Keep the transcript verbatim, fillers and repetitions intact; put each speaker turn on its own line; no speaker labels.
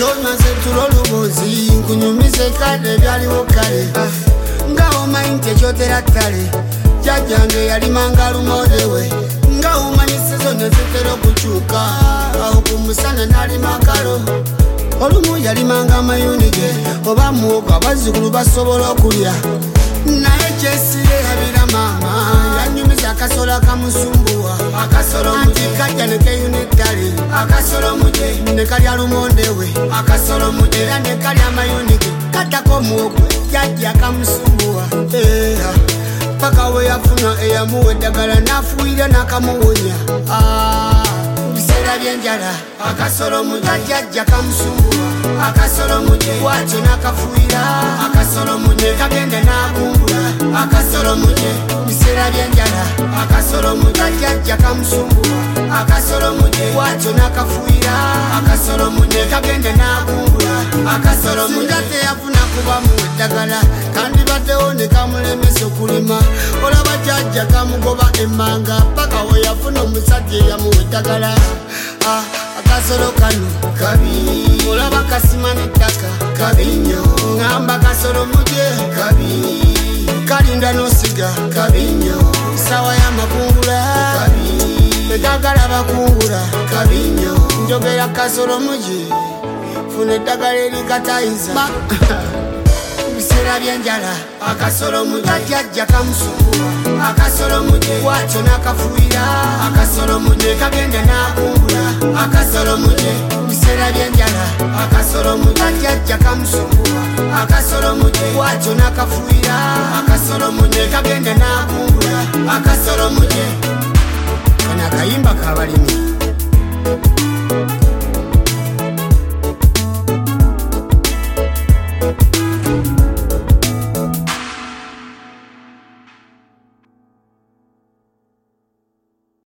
Zona zetulo lubozi nkunyumize kade byaliwo kale ngaho mayinte kyotera ttale jajjange yalimanga lumodewe ngaho manyise zona zetera okukyuka aho kumusana nali makalo olumu yalimanga amayunige oba muwogo abazzukulu basobola okulya naye kyesire abira mama yanyumiza akasolo akamusumbuwa akasolo muje kajja nekeyuna ettale akasolo muje nekalya lumondewe akasolo muje era nekalya amayunige kattako muwogo jajja akamusumbuwa paka we yafuna eyamuwa eddagala nafuuyira n'akamuwonya biseera byenjala akasolo muje jajja kamusumbuwa akasolo muje bwatyo n'akafuuyira akasolo muje kagenda n'akungula akasolo muje biseera byenjala akasolo muje jajja kamusumbuwa akasolo muje bwatyo n'akafuuyira akasolo muje kagenda n'akungula akasolo muje teyafuna kubamu eddagala kandi baddewo ne kamulemesa okulima olaba jajja kamugoba emmanga paka we yafuna omusajja eyamuwa eddagala akasolo kano kabi olaba kasima n'ettaka kabi nnyo ngamba kasolo muje kabi kalinda n'osiga kabi nnyo sawa y'amakungula kabi eddagala bakungula kabi nnyo njogera kasolo muje funa eddagala erikatayiza biseera byenjala akasolo muje jajja kamusumbuwa akasolo muje bwatyo n'akafuuyira akasolo muje kagenda n'akungula akasolo muje biseera byenjala akasolo muje jajja kamusumbuwa akasolo muje bwatyo n'akafuuyira akasolo muje kagenda n'akungula akasolo muje kana akayimba kabalimi